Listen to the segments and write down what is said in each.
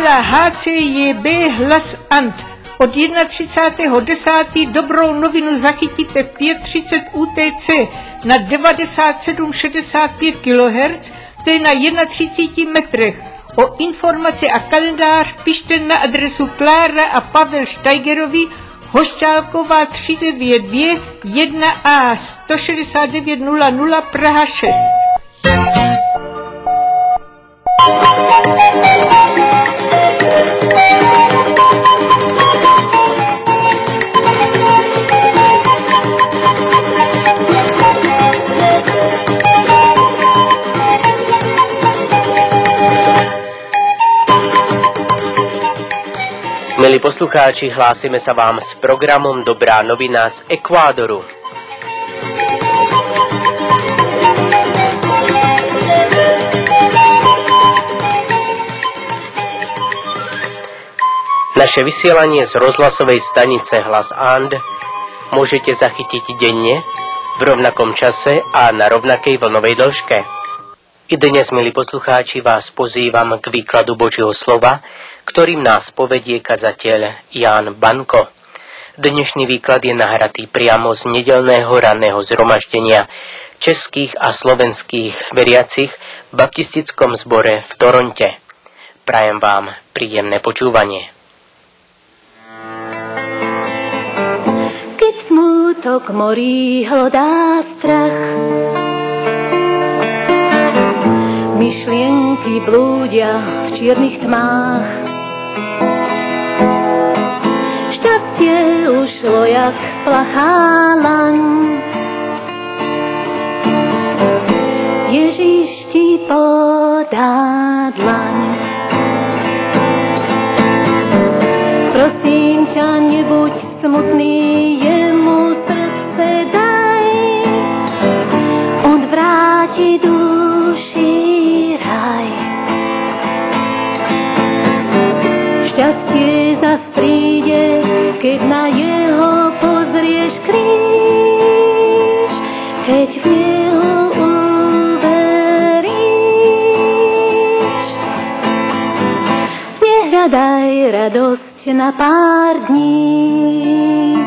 vysílá HCJB Hlas Ant. Od 31.10. dobrou novinu zachytíte v 5:30 UTC na 97,65 kHz, to je na 31 metrech. O informace a kalendář pište na adresu Klára a Pavel Steigerovi, Hošťálková 392 1A 169 00 Praha 6. Milí poslucháči, hlásime sa vám s programom Dobrá novina z Ekvádoru. Naše vysielanie z rozhlasovej stanice Hlas And môžete zachytiť denne, v rovnakom čase a na rovnakej vlnovej dĺžke. I dnes, milí poslucháči, vás pozývam k výkladu Božieho slova, ktorým nás povedie kazateľ Ján Banko. Dnešný výklad je nahratý priamo z nedeľného ranného zhromaždenia českých a slovenských veriacich v baptistickom zbore v Toronte. Prajem vám príjemné počúvanie. Keď smútok morí hlodá strach, myšlienky blúdia v čiernych tmách, šťastie ušlo jak plachá laň. Ježiš ti podá dlaň. Prosím ťa, nebuď smutný, jemu srdce daj. On vráti duši raj. Šťastie zas príde, keď na jeho pozrieš kríž, keď v neho uveríš. Nehľadaj radosť na pár dní,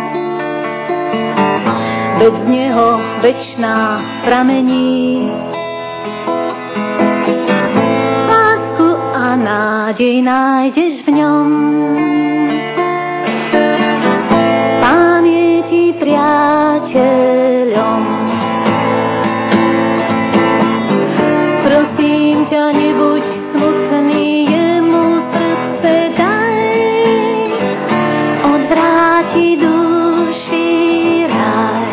veď z neho večná pramení. Lásku a nádej nájdeš v ňom. Pán je ti priateľom. Prosím ťa, nebuď smutný, jemu srdce daj. On vráti duši raj.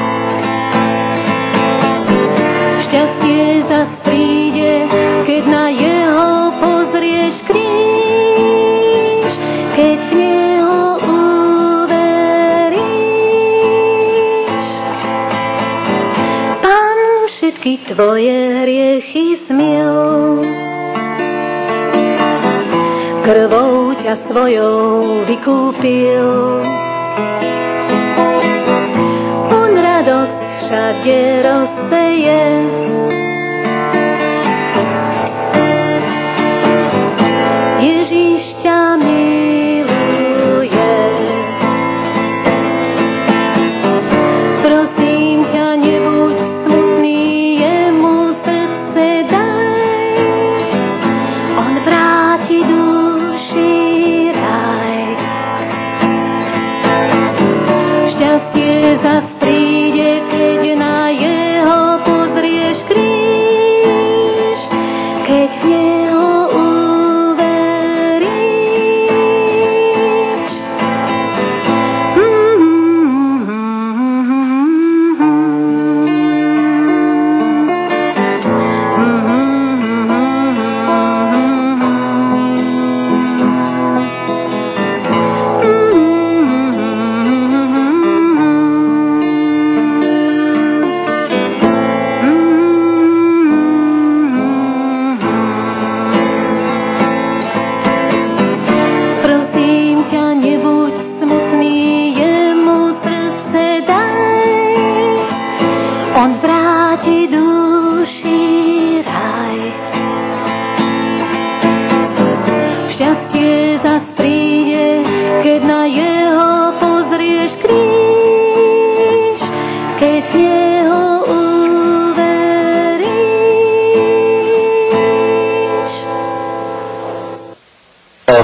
Šťastie zas príde, keď na jeho pozrieš kríž, keď v neho všetky tvoje hriechy smil. Krvou ťa svojou vykúpil. On radosť všade rozseje. Ježiš ťa miluje. Prosím ťa, nebuď zas príde, keď na jeho pozrieš kríž.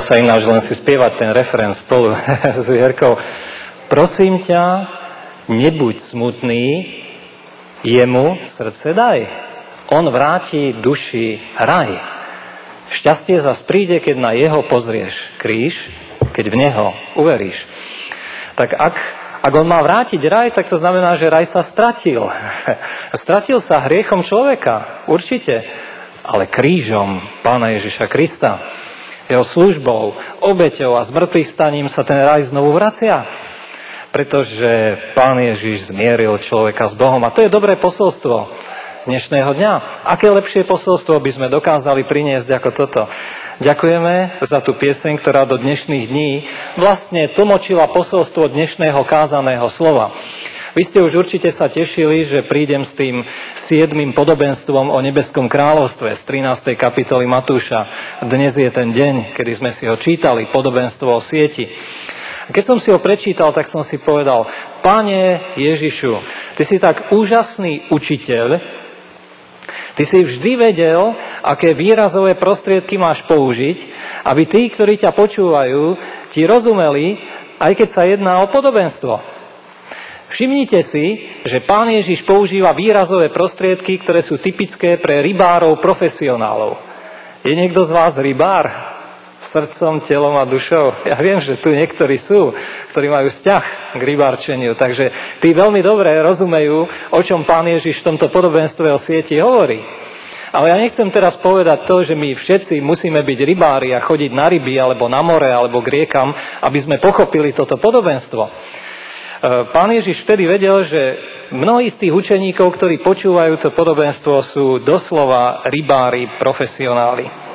sa ináč len si spievať ten refrén spolu s Vierkou. Prosím ťa, nebuď smutný, jemu srdce daj. On vráti duši raj. Šťastie zas príde, keď na jeho pozrieš kríž, keď v neho uveríš. Tak ak on má vrátiť raj, tak to znamená, že raj sa stratil. Stratil sa hriechom človeka, určite, ale krížom Pána Ježiša Krista, jeho službou, obeťou a zmrtvých staním sa ten raj znovu vracia. Pretože Pán Ježiš zmieril človeka s Bohom. A to je dobré posolstvo dnešného dňa. Aké lepšie posolstvo by sme dokázali priniesť ako toto? Ďakujeme za tú pieseň, ktorá do dnešných dní vlastne tlmočila posolstvo dnešného kázaného slova. Vy ste už určite sa tešili, že prídem s tým 7. podobenstvom o nebeskom kráľovstve z 13. kapitoly Matúša. Dnes je ten deň, kedy sme si ho čítali, podobenstvo o sieti. Keď som si ho prečítal, tak som si povedal, Pane Ježišu, ty si tak úžasný učiteľ, ty si vždy vedel, aké výrazové prostriedky máš použiť, aby tí, ktorí ťa počúvajú, ti rozumeli, aj keď sa jedná o podobenstvo. Všimnite si, že Pán Ježiš používa výrazové prostriedky, ktoré sú typické pre rybárov profesionálov. Je niekto z vás rybár? Srdcom, telom a dušou. Ja viem, že tu niektorí sú, ktorí majú vzťah k rybárčeniu, takže tí veľmi dobre rozumejú, o čom Pán Ježiš v tomto podobenstve o sieti hovorí. Ale ja nechcem teraz povedať to, že my všetci musíme byť rybári a chodiť na ryby, alebo na more, alebo k riekam, aby sme pochopili toto podobenstvo. Pán Ježiš vtedy vedel, že mnohí z tých učeníkov, ktorí počúvajú to podobenstvo, sú doslova rybári profesionáli.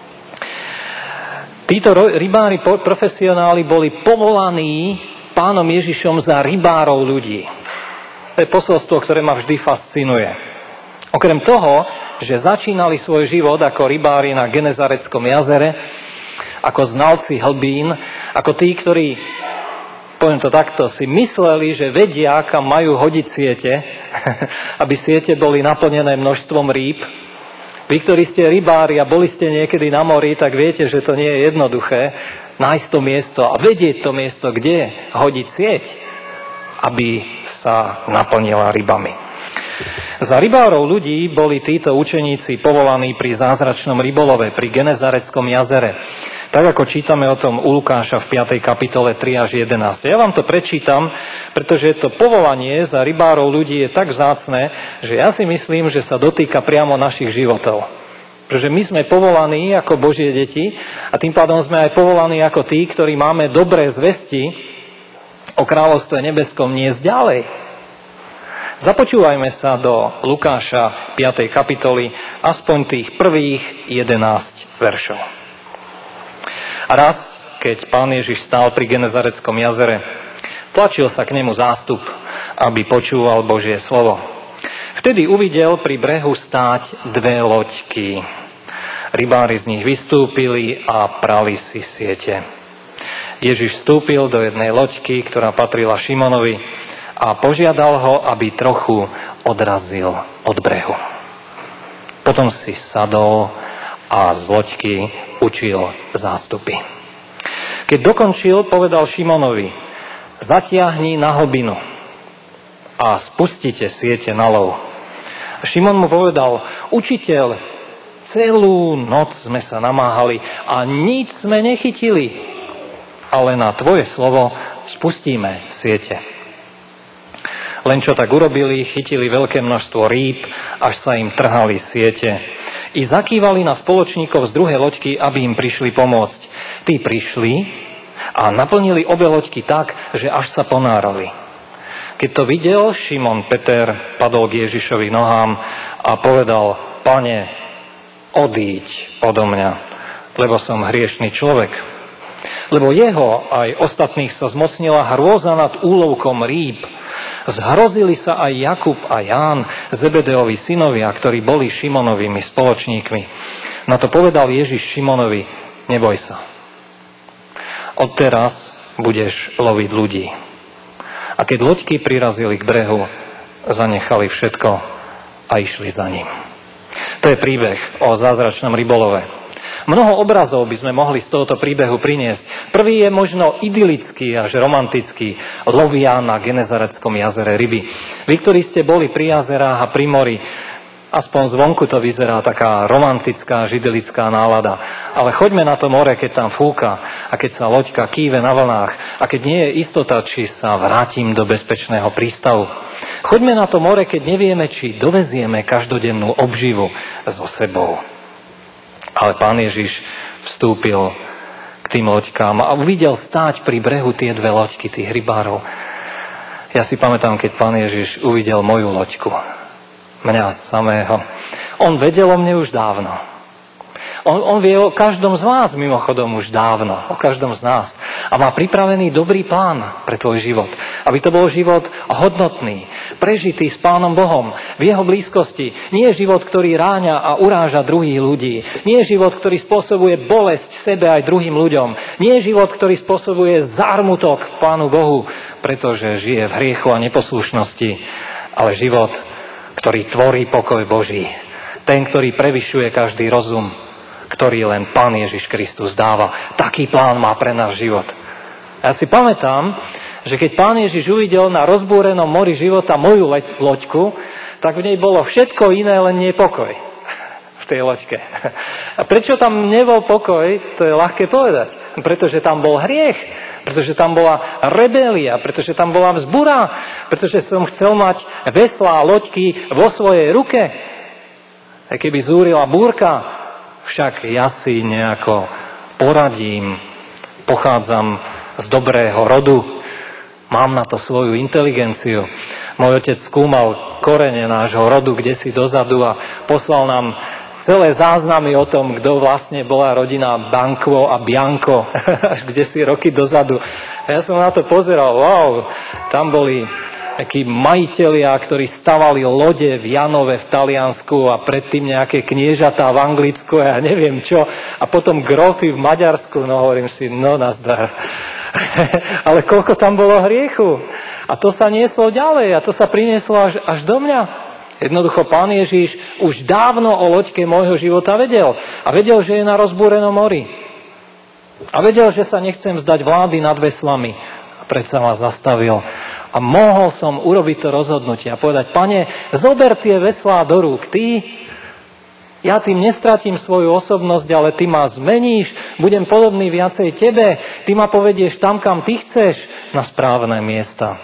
Títo rybári profesionáli boli povolaní Pánom Ježišom za rybárov ľudí. To je posolstvo, ktoré ma vždy fascinuje. Okrem toho, že začínali svoj život ako rybári na Genezareckom jazere, ako znalci hlbín, ako tí, ktorí, poviem to takto, si mysleli, že vedia, kam majú hodiť siete, aby siete boli naplnené množstvom rýb. Vy, ktorí ste rybári a boli ste niekedy na mori, tak viete, že to nie je jednoduché nájsť to miesto a vedieť to miesto, kde hodiť sieť, aby sa naplnila rybami. Za rybárov ľudí boli títo učeníci povolaní pri zázračnom rybolove, pri Genezareckom jazere. Tak ako čítame o tom u Lukáša v 5. kapitole 3 až 11. Ja vám to prečítam, pretože to povolanie za rybárov ľudí je tak vzácne, že ja si myslím, že sa dotýka priamo našich životov. Pretože my sme povolaní ako Božie deti a tým pádom sme aj povolaní ako tí, ktorí máme dobré zvesti o kráľovstve nebeskom niesť ďalej. Započúvajme sa do Lukáša 5. kapitoly, aspoň tých prvých 11 veršov. A raz, keď Pán Ježiš stál pri Genezareckom jazere, tlačil sa k nemu zástup, aby počúval Božie slovo. Vtedy uvidel pri brehu stáť dve loďky. Rybári z nich vystúpili a prali si siete. Ježiš vstúpil do jednej loďky, ktorá patrila Šimonovi, a požiadal ho, aby trochu odrazil od brehu. Potom si sadol a z loďky učil zástupy. Keď dokončil, povedal Šimonovi, zatiahni na hlbinu a spustite siete na lov. Šimon mu povedal, učiteľ, celú noc sme sa namáhali a nič sme nechytili, ale na tvoje slovo spustíme siete. Len čo tak urobili, chytili veľké množstvo rýb, až sa im trhali siete. I zakývali na spoločníkov z druhej loďky, aby im prišli pomôcť. Tí prišli a naplnili obe loďky tak, že až sa ponárali. Keď to videl, Šimon Peter padol k Ježišovi nohám a povedal, Pane, odíď odo mňa, lebo som hriešný človek. Lebo jeho aj ostatných sa zmocnila hrôza nad úlovkom rýb. Zhrozili sa aj Jakub a Ján, Zebedeovi synovia, ktorí boli Šimonovými spoločníkmi. Na to povedal Ježiš Šimonovi, neboj sa. Odteraz budeš loviť ľudí. A keď loďky prirazili k brehu, zanechali všetko a išli za ním. To je príbeh o zázračnom rybolove. Mnoho obrazov by sme mohli z tohoto príbehu priniesť. Prvý je možno idylický až romantický. Lovia na Genezareckom jazere ryby. Vy, ktorí ste boli pri jazerách a pri mori, aspoň zvonku to vyzerá taká romantická, idylická nálada. Ale choďme na to more, keď tam fúka a keď sa loďka kýve na vlnách a keď nie je istota, či sa vrátim do bezpečného prístavu. Choďme na to more, keď nevieme, či dovezieme každodennú obživu so sebou. Ale Pán Ježiš vstúpil k tým loďkám a uvidel stáť pri brehu tie dve loďky, tých rybárov. Ja si pamätám, keď Pán Ježiš uvidel moju loďku, mňa samého. On vedel o mne už dávno. On vie o každom z vás, mimochodom, už dávno. O každom z nás. A má pripravený dobrý plán pre tvoj život. Aby to bol život hodnotný, prežitý s Pánom Bohom, v jeho blízkosti. Nie život, ktorý ráňa a uráža druhých ľudí. Nie život, ktorý spôsobuje bolesť sebe aj druhým ľuďom. Nie život, ktorý spôsobuje zármutok Pánu Bohu, pretože žije v hriechu a neposlušnosti. Ale život, ktorý tvorí pokoj Boží. Ten, ktorý prevyšuje každý rozum, ktorý len Pán Ježiš Kristus dáva. Taký plán má pre náš život. Ja si pamätám, že keď Pán Ježiš uvidel na rozbúrenom mori života moju loďku, tak v nej bolo všetko iné, len nie pokoj. V tej loďke. A prečo tam nebol pokoj, to je ľahké povedať. Pretože tam bol hriech, pretože tam bola rebélia, pretože tam bola vzbura, pretože som chcel mať veslá loďky vo svojej ruke. A keby zúrila búrka, však ja si nejako poradím, pochádzam z dobrého rodu, mám na to svoju inteligenciu. Môj otec skúmal korene nášho rodu kdesi dozadu a poslal nám celé záznamy o tom, kto vlastne bola rodina Banquo a Bianco, až kdesi roky dozadu. A ja som na to pozeral, wow, tam boli takí majitelia, ktorí stavali lode v Janove v Taliansku a predtým nejaké kniežatá v Anglicku a ja neviem čo. A potom grofy v Maďarsku, no hovorím si, no nazdar. Ale koľko tam bolo hriechu. A to sa nieslo ďalej a to sa prinieslo až do mňa. Jednoducho Pán Ježiš už dávno o loďke môjho života vedel. A vedel, že je na rozbúrenom mori. A vedel, že sa nechcem vzdať vlády nad veslami. A predsa ma zastavil. A mohol som urobiť to rozhodnutie a povedať, Pane, zober tie veslá do rúk, ty, ja tým nestratím svoju osobnosť, ale ty ma zmeníš, budem podobný viacej tebe, ty ma povedieš tam, kam ty chceš, na správne miesta.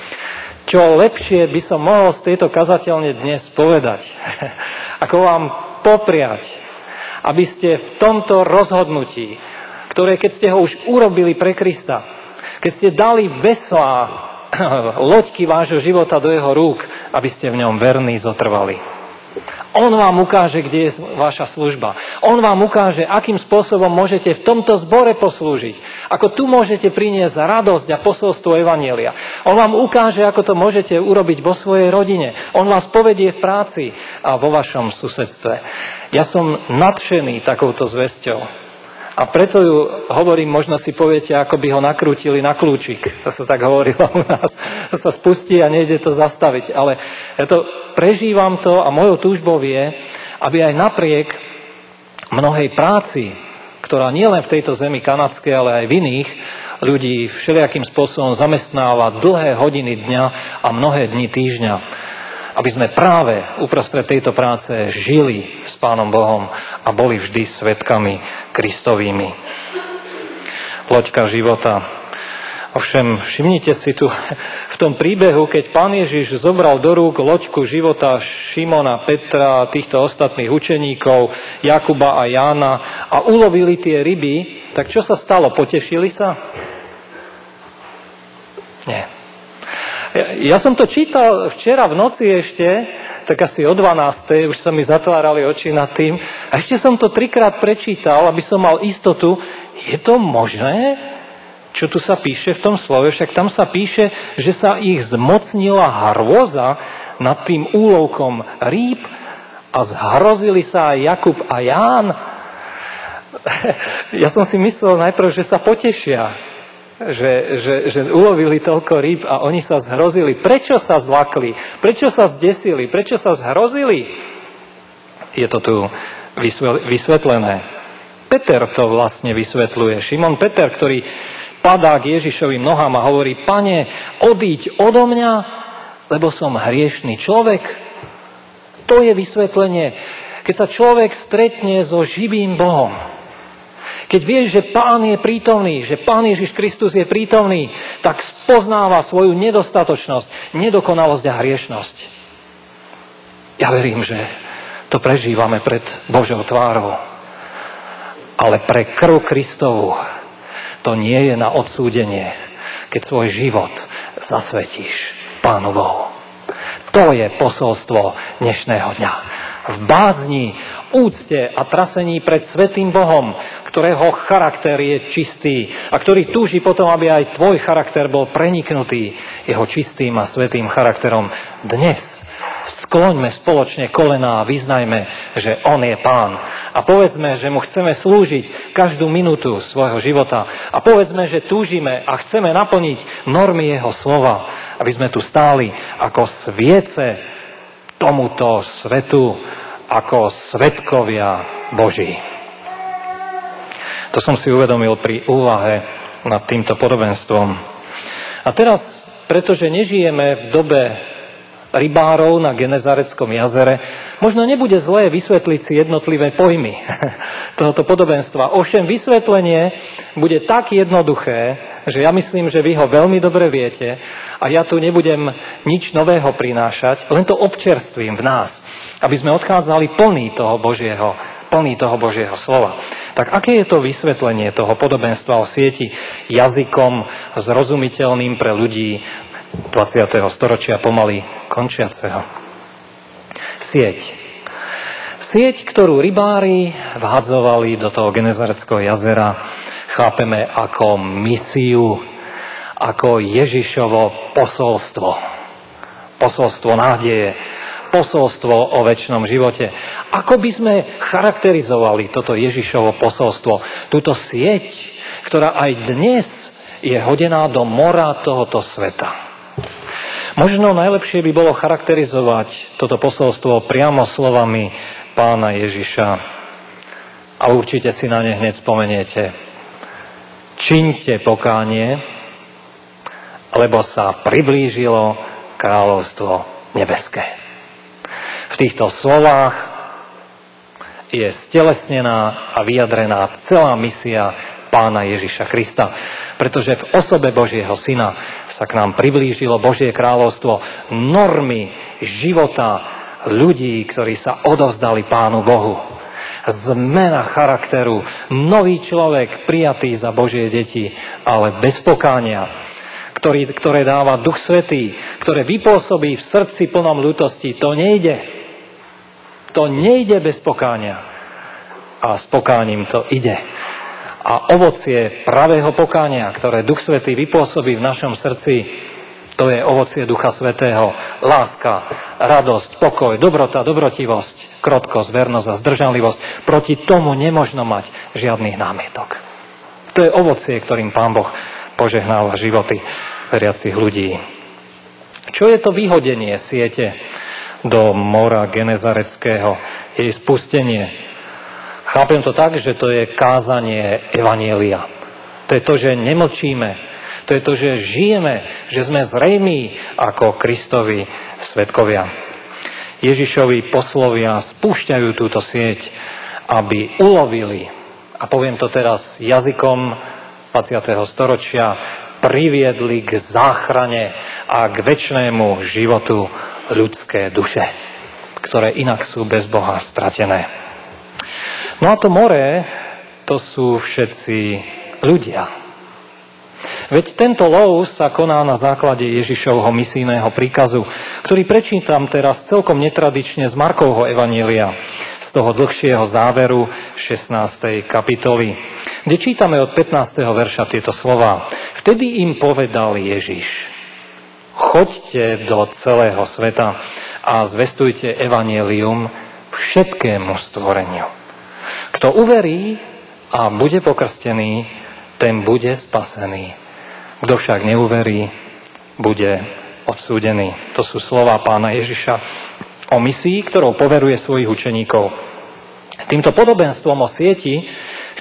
Čo lepšie by som mohol z tejto kazateľne dnes povedať, ako vám popriať, aby ste v tomto rozhodnutí, ktoré keď ste ho už urobili pre Krista, keď ste dali veslá, loďky vášho života do jeho rúk, aby ste v ňom verní zotrvali. On vám ukáže, kde je vaša služba. On vám ukáže, akým spôsobom môžete v tomto zbore poslúžiť. Ako tu môžete priniesť radosť a posolstvo evanjelia. On vám ukáže, ako to môžete urobiť vo svojej rodine. On vás povedie v práci a vo vašom susedstve. Ja som nadšený takouto zvesťou. A preto ju hovorím, možno si poviete, ako by ho nakrútili na kľúčik. To sa tak hovorilo u nás. To sa spustí a nejde to zastaviť. Ale ja to prežívam to a mojou túžbou je, aby aj napriek mnohej práci, ktorá nie len v tejto zemi kanadskej, ale aj v iných, ľudí všelijakým spôsobom zamestnáva dlhé hodiny dňa a mnohé dni týždňa, aby sme práve uprostred tejto práce žili s Pánom Bohom a boli vždy svedkami Kristovými. Loďka života. Ovšem, všimnite si tu v tom príbehu, keď Pán Ježiš zobral do rúk loďku života Šimona, Petra, týchto ostatných učeníkov, Jakuba a Jána a ulovili tie ryby, tak čo sa stalo? Potešili sa? Nie. Ja som to čítal včera v noci ešte, tak asi o 12. Už sa mi zatvárali oči nad tým. A ešte som to 3-krát prečítal, aby som mal istotu, je to možné, čo tu sa píše v tom slove? Však tam sa píše, že sa ich zmocnila hrôza nad tým úlovkom rýb a zhrozili sa aj Jakub a Ján. Ja som si myslel najprv, že sa potešia, že ulovili toľko rýb a oni sa zhrozili. Prečo sa zlakli? Prečo sa zdesili? Prečo sa zhrozili? Je to tu vysvetlené. Peter to vlastne vysvetľuje. Šimon Peter, ktorý padá k Ježišovým nohám a hovorí: Pane, odíď odo mňa, lebo som hriešný človek. To je vysvetlenie. Keď sa človek stretne so živým Bohom, keď vieš, že Pán je prítomný, že Pán Ježiš Kristus je prítomný, tak spoznáva svoju nedostatočnosť, nedokonalosť a hriešnosť. Ja verím, že to prežívame pred Božou tvárou. Ale pre krv Kristovu to nie je na odsúdenie, keď svoj život zasvetíš Pánu Bohu. To je posolstvo dnešného dňa. V bázni, úcte a trasení pred svätým Bohom, ktorého charakter je čistý a ktorý túži potom, aby aj tvoj charakter bol preniknutý jeho čistým a svätým charakterom. Dnes skloňme spoločne kolená a vyznajme, že on je Pán. A povedzme, že mu chceme slúžiť každú minútu svojho života. A povedzme, že túžime a chceme naplniť normy jeho slova, aby sme tu stáli ako sviece tomuto svetu, ako svedkovia Boží. To som si uvedomil pri úvahe nad týmto podobenstvom. A teraz, pretože nežijeme v dobe rybárov na Genezareckom jazere, možno nebude zlé vysvetliť si jednotlivé pojmy tohoto podobenstva. Ovšem vysvetlenie bude tak jednoduché, že ja myslím, že vy ho veľmi dobre viete a ja tu nebudem nič nového prinášať, len to občerstvím v nás, aby sme odchádzali plní toho Božieho slova. Tak aké je to vysvetlenie toho podobenstva o sieti jazykom zrozumiteľným pre ľudí 20. storočia pomaly končiaceho? Sieť, ktorú rybári vhadzovali do toho Genezareckého jazera, chápeme ako misiu, ako Ježišovo posolstvo. Posolstvo nádeje, posolstvo o večnom živote. Ako by sme charakterizovali toto Ježišovo posolstvo, túto sieť, ktorá aj dnes je hodená do mora tohoto sveta? Možno najlepšie by bolo charakterizovať toto posolstvo priamo slovami Pána Ježiša. A určite si na ne hneď spomeniete. Čiňte pokánie, lebo sa priblížilo kráľovstvo nebeské. V týchto slovách je stelesnená a vyjadrená celá misia Pána Ježiša Krista, pretože v osobe Božieho Syna sa k nám priblížilo Božie kráľovstvo, normy života ľudí, ktorí sa odovzdali Pánu Bohu. Zmena charakteru, nový človek prijatý za Božie deti, ale bez pokánia, ktoré dáva Duch Svätý, ktoré vypôsobí v srdci plnom ľútosti. To nejde. To nejde bez pokánia. A s pokáním to ide. A ovocie pravého pokánia, ktoré Duch Svätý vypôsobí v našom srdci, to je ovocie Ducha Svätého. Láska, radosť, pokoj, dobrota, dobrotivosť, krotkosť, vernosť a zdržanlivosť. Proti tomu nemožno mať žiadnych námietok. To je ovocie, ktorým Pán Boh požehnáva životy veriacich ľudí. Čo je to vyhodenie siete do mora Genezareckého? Jej spustenie. Chápem to tak, že to je kázanie evanjelia. To je to, že nemlčíme. To je to, že žijeme, že sme zrejmí ako Kristovi svedkovia. Ježišovi poslovia spúšťajú túto sieť, aby ulovili, a poviem to teraz jazykom 20. storočia, priviedli k záchrane a k večnému životu ľudské duše, ktoré inak sú bez Boha stratené. No a to more, to sú všetci ľudia. Veď tento lov sa koná na základe Ježišovho misijného príkazu, ktorý prečítam teraz celkom netradične z Markovho evanjelia, z toho dlhšieho záveru 16. kapitoly, kde čítame od 15. verša tieto slová. Vtedy im povedal Ježiš: choďte do celého sveta a zvestujte evanjelium všetkému stvoreniu. Kto uverí a bude pokrstený, ten bude spasený. Kto však neuverí, bude odsúdený. To sú slová Pána Ježiša o misii, ktorou poveruje svojich učeníkov. Týmto podobenstvom o sieti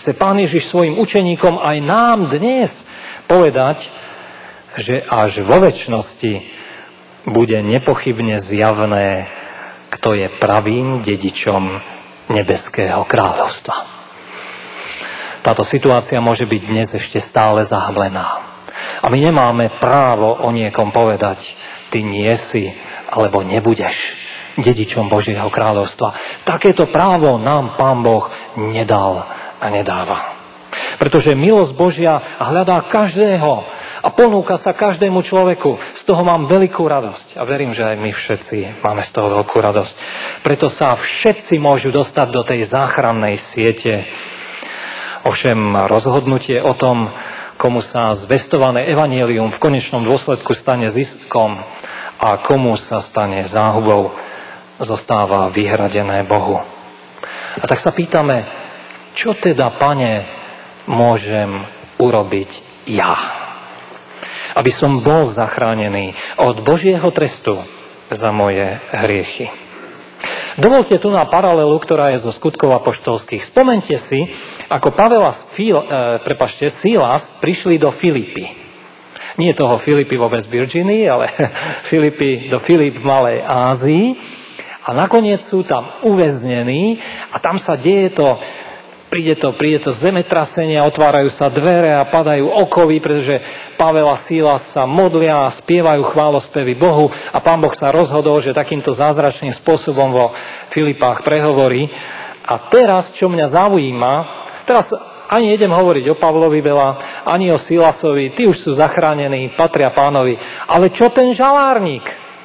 Chce Pán Ježiš svojim učeníkom aj nám dnes povedať, že až vo večnosti bude nepochybne zjavné, kto je pravým dedičom nebeského kráľovstva. Táto situácia môže byť dnes ešte stále zahamlená. A my nemáme právo o niekom povedať, ty nie si, alebo nebudeš dedičom Božieho kráľovstva. Takéto právo nám Pán Boh nedal a nedáva. Pretože milosť Božia hľadá každého a ponúka sa každému človeku. Z toho mám veľkú radosť a verím, že aj my všetci máme z toho veľkú radosť. Preto sa všetci môžu dostať do tej záchrannej siete. Ovšem rozhodnutie o tom, komu sa zvestované evanjelium v konečnom dôsledku stane ziskom a komu sa stane záhubou, zostáva vyhradené Bohu. A tak sa pýtame, čo teda, Pane, môžem urobiť ja, aby som bol zachránený od Božieho trestu za moje hriechy. Dovolte tu na paralelu, ktorá je zo skutkov apoštolských. Spomente si, ako Pavel a Silas prišli do Filipy. Nie toho Filipy vo West Virginii, ale do Filip v Malej Ázii. A nakoniec sú tam uväznení a tam sa deje to, príde to zemetrasenie, otvárajú sa dvere a padajú okovy, pretože Pavel a Silas sa modlia a spievajú chválospevy Bohu a Pán Boh sa rozhodol, že takýmto zázračným spôsobom vo Filipách prehovorí. A teraz, čo mňa zaujíma, teraz ani idem hovoriť o Pavlovi veľa, ani o Silasovi, tí už sú zachránení, patria Pánovi. Ale čo ten žalárnik?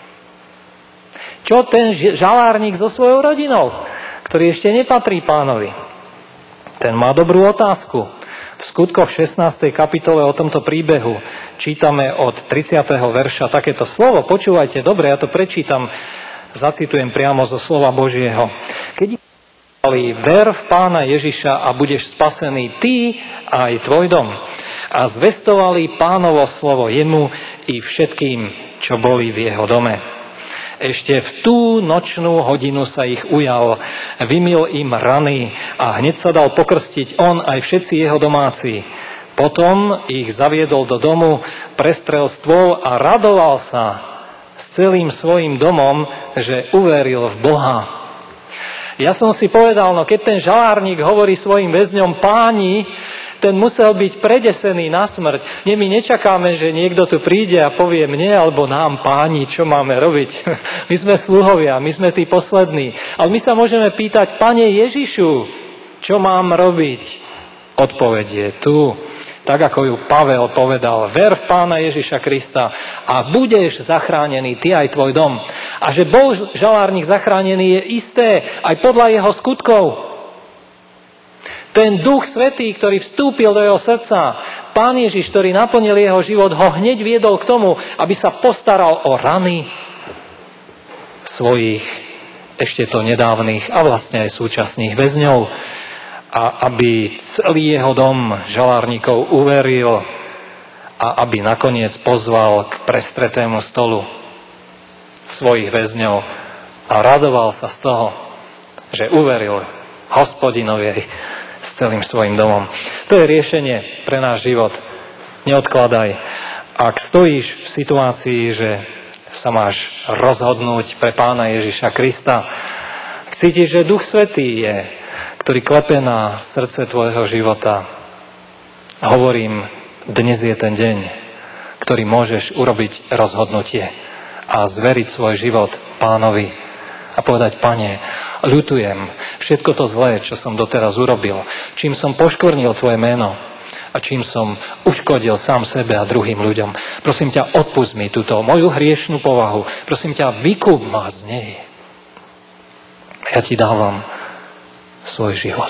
Čo ten žalárnik so svojou rodinou, ktorý ešte nepatrí Pánovi? Ten má dobrú otázku. V skutkoch 16. kapitole o tomto príbehu čítame od 30. verša takéto slovo. Počúvajte dobre, ja to prečítam, zacitujem priamo zo slova Božieho. Keď ver v Pána Ježiša a budeš spasený ty a aj tvoj dom. A zvestovali Pánovo slovo jemu i všetkým, čo boli v jeho dome. Ešte v tú nočnú hodinu sa ich ujal, vymyl im rany a hneď sa dal pokrstiť on aj všetci jeho domáci. Potom ich zaviedol do domu, prestrel stôl a radoval sa s celým svojim domom, že uveril v Boha. Ja som si povedal, no keď ten žalárnik hovorí svojim väzňom páni, ten musel byť predesený na smrť. My nečakáme, že niekto tu príde a povie mne alebo nám páni, čo máme robiť. My sme sluhovia, my sme tí poslední. Ale my sa môžeme pýtať, Pane Ježišu, čo mám robiť? Odpoveď je tu. Tak ako ju Pavel povedal, ver v Pána Ježiša Krista a budeš zachránený, ty aj tvoj dom. A že bol žalárnik zachránený je isté aj podľa jeho skutkov. Ten Duch Svätý, ktorý vstúpil do jeho srdca, Pán Ježiš, ktorý naplnil jeho život, ho hneď viedol k tomu, aby sa postaral o rany svojich ešte to nedávnych a vlastne aj súčasných väzňov a aby celý jeho dom žalárnikov uveril a aby nakoniec pozval k prestretému stolu svojich väzňov a radoval sa z toho, že uveril Hospodinovi s celým svojim domom. To je riešenie pre náš život. Neodkladaj. Ak stojíš v situácii, že sa máš rozhodnúť pre Pána Ježiša Krista, ak cítiš, že Duch Svätý je, ktorý klepe na srdce tvojho života, hovorím, dnes je ten deň, ktorý môžeš urobiť rozhodnutie a zveriť svoj život Pánovi a povedať, Pane, ľutujem všetko to zlé, čo som doteraz urobil, čím som poškvrnil tvoje meno a čím som uškodil sám sebe a druhým ľuďom. Prosím ťa, odpusť mi túto moju hriešnú povahu. Prosím ťa, vykúp ma z nej. Ja ti dávam svoj život.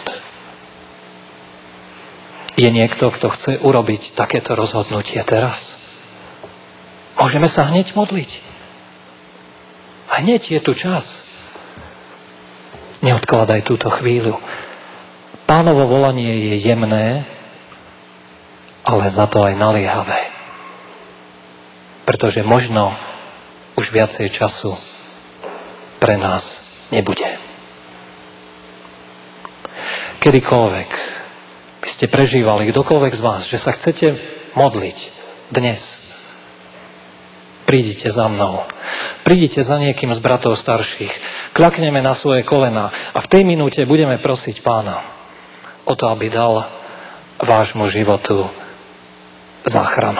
Je niekto, kto chce urobiť takéto rozhodnutie teraz? Môžeme sa hneď modliť. Hneď je tu čas. Neodkladaj túto chvíľu. Pánovo volanie je jemné, ale za to aj naliehavé. Pretože možno už viacej času pre nás nebude. Kedykoľvek ste prežívali, kdokoľvek z vás, že sa chcete modliť dnes, prídite za mnou. Prídite za niekým z bratov starších. Kľakneme na svoje kolená a v tej minúte budeme prosiť Pána o to, aby dal vášmu životu záchranu.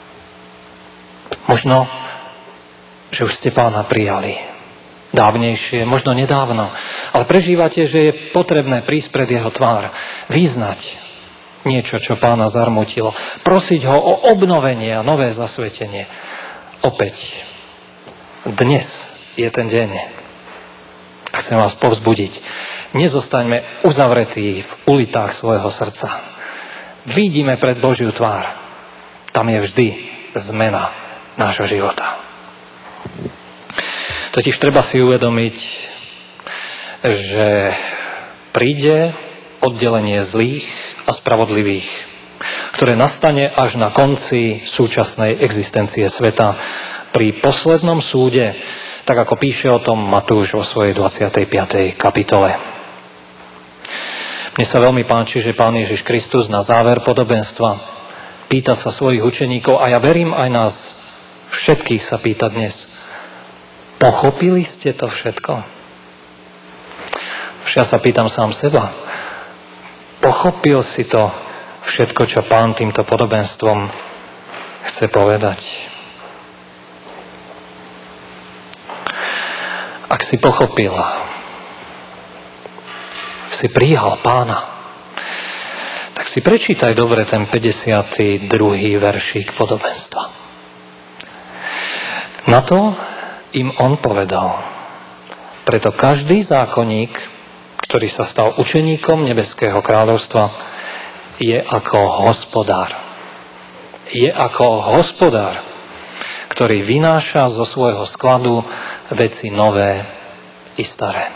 Možno, že už ste Pána prijali dávnejšie, možno nedávno, ale prežívate, že je potrebné prísť pred jeho tvár, vyznať niečo, čo Pána zarmutilo, prosiť ho o obnovenie a nové zasvetenie. Opäť, dnes je ten deň. A chcem vás povzbudiť. Nezostaňme uzavretí v ulitách svojho srdca. Vidíme pred Božiu tvár. Tam je vždy zmena nášho života. Totiž treba si uvedomiť, že príde oddelenie zlých a spravodlivých, ktoré nastane až na konci súčasnej existencie sveta pri poslednom súde, tak ako píše o tom Matúš vo svojej 25. kapitole. Mne sa veľmi páči, že Pán Ježiš Kristus na záver podobenstva pýta sa svojich učeníkov, a ja verím aj nás všetkých sa pýta dnes: pochopili ste to všetko? Už ja sa pýtam sám seba. Pochopil si to všetko, čo Pán týmto podobenstvom chce povedať? Ak si pochopil, si prijal Pána, tak si prečítaj dobre ten 52. veršík podobenstva. Na to im on povedal: preto každý zákonník, ktorý sa stal učeníkom nebeského kráľovstva, je ako hospodár. Je ako hospodár, ktorý vynáša zo svojho skladu veci nové i staré.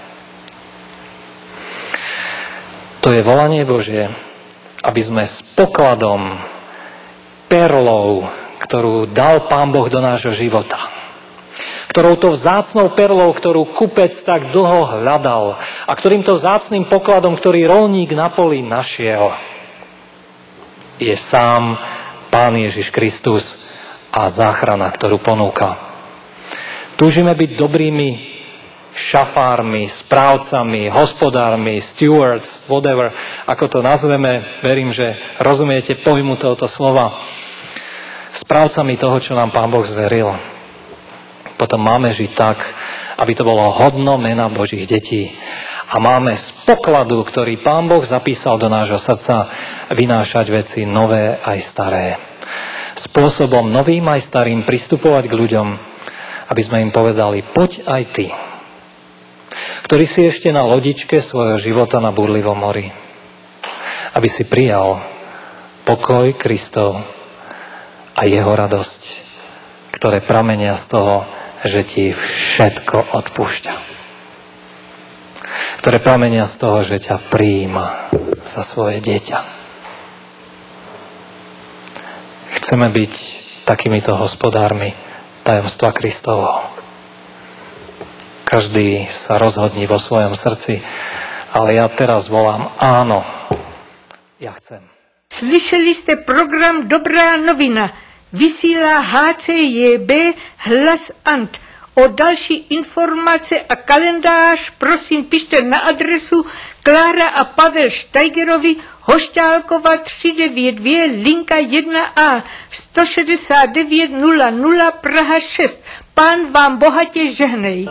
To je volanie Božie, aby sme s pokladom, perlou, ktorú dal Pán Boh do nášho života, ktorou to vzácnou perlou, ktorú kupec tak dlho hľadal a ktorým to vzácnym pokladom, ktorý roľník na poli našiel, je sám Pán Ježiš Kristus a záchrana, ktorú ponúka. Túžime byť dobrými šafármi, správcami, hospodármi, stewards, whatever, ako to nazveme. Verím, že rozumiete pojmu tohoto slova. Správcami toho, čo nám Pán Boh zveril. Potom máme žiť tak, aby to bolo hodno mena Božích detí. A máme z pokladu, ktorý Pán Boh zapísal do nášho srdca, vynášať veci nové aj staré. Spôsobom novým aj starým pristupovať k ľuďom, aby sme im povedali: poď aj ty, ktorý si ešte na lodičke svojho života na búrlivom mori, aby si prijal pokoj Kristov a jeho radosť, ktoré pramenia z toho, že ti všetko odpúšťa. Ktoré pramenia z toho, že ťa prijíma za svoje dieťa. Chceme byť takýmito hospodármi tajomstva Kristovo. Každý sa rozhodní vo svojom srdci, ale ja teraz volám: áno, ja chcem. Slyšeli jste program Dobrá novina. Vysílá HCJB Hlas And. O další informace a kalendář prosím pište na adresu Klára a Pavel Steigerovi, Hošťálkova 392, linka 1A, 169 00 Praha 6. Pán vám bohatě žehnej.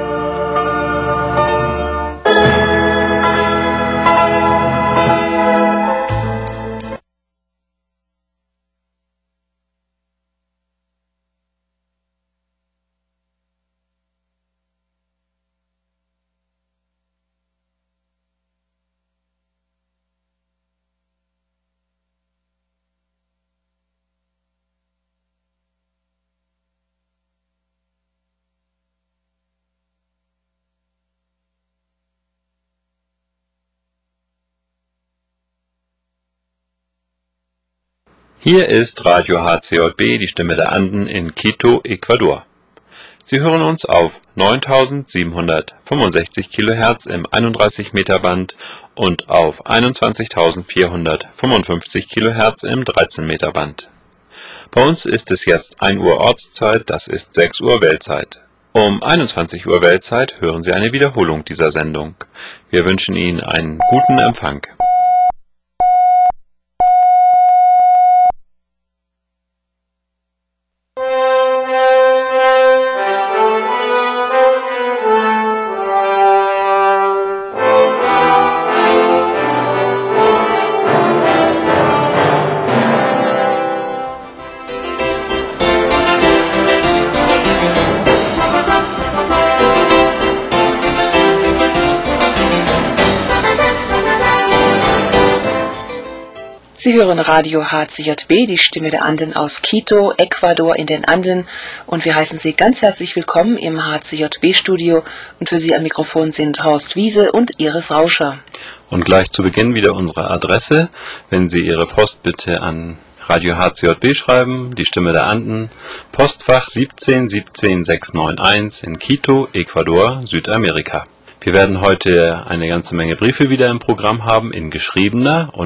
Hier ist Radio HCJB, die Stimme der Anden in Quito, Ecuador. Sie hören uns auf 9765 kHz im 31 Meter Band und auf 21.455 kHz im 13 Meter Band. Bei uns ist es jetzt 1 Uhr Ortszeit, das ist 6 Uhr Weltzeit. Um 21 Uhr Weltzeit hören Sie eine Wiederholung dieser Sendung. Wir wünschen Ihnen einen guten Empfang. Sie hören Radio HCJB, die Stimme der Anden aus Quito, Ecuador in den Anden, und wir heißen Sie ganz herzlich willkommen im HCJB-Studio, und für Sie am Mikrofon sind Horst Wiese und Iris Rauscher. Und gleich zu Beginn wieder unsere Adresse. Wenn Sie Ihre Post bitte an Radio HCJB schreiben, die Stimme der Anden, Postfach 1717691 in Quito, Ecuador, Südamerika. Wir werden heute eine ganze Menge Briefe wieder im Programm haben, in geschriebener